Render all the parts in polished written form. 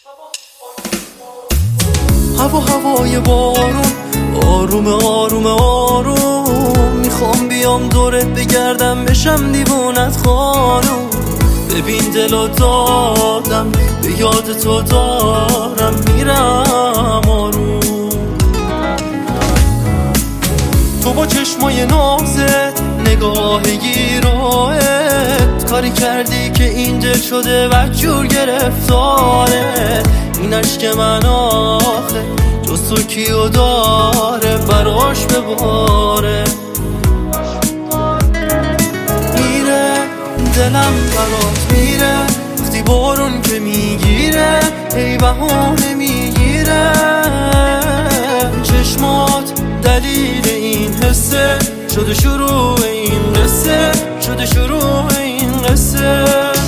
هوای بارون آروم آروم آروم، میخوام بیام دورت بگردم بشم دیوونت خانوم. ببین دلو دادم به یاد تو دارم میرم آروم. تو با چشمای نازت نگاه گیراهت کاری کردی که این دل شده وجور گرفتاره. این عشق من آخه جز تو کیو داره براش بباره. میره دلم برات میره وقتی بارون که میگیره، ای بهانه میگیره. چشمات دلیل این حسه، شده شروع این قصه، شده شروع این قصه.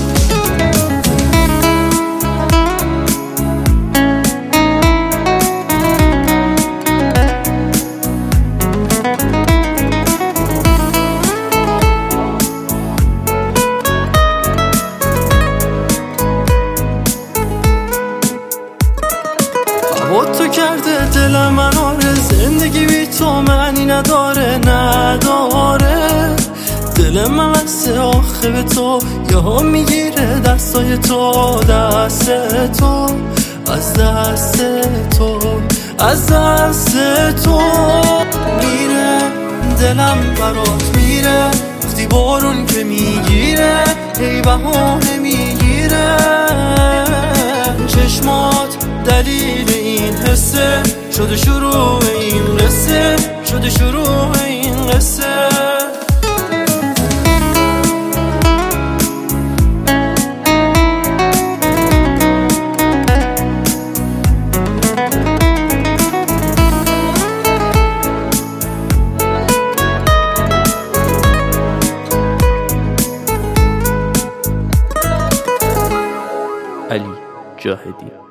با تو کرده دل من آره، زندگی بی تو معنی نداره نداره. دل من مثل آخه به تو یهو میگیره، دستای تو دست تو از دست تو از دست تو. میره دلم برات میره وقتی بارون که میگیره، ای بهانه میگیره. چشمات دلیل این حسه، شده شروع این قصه، شده شروع این قصه. علی جاهدی.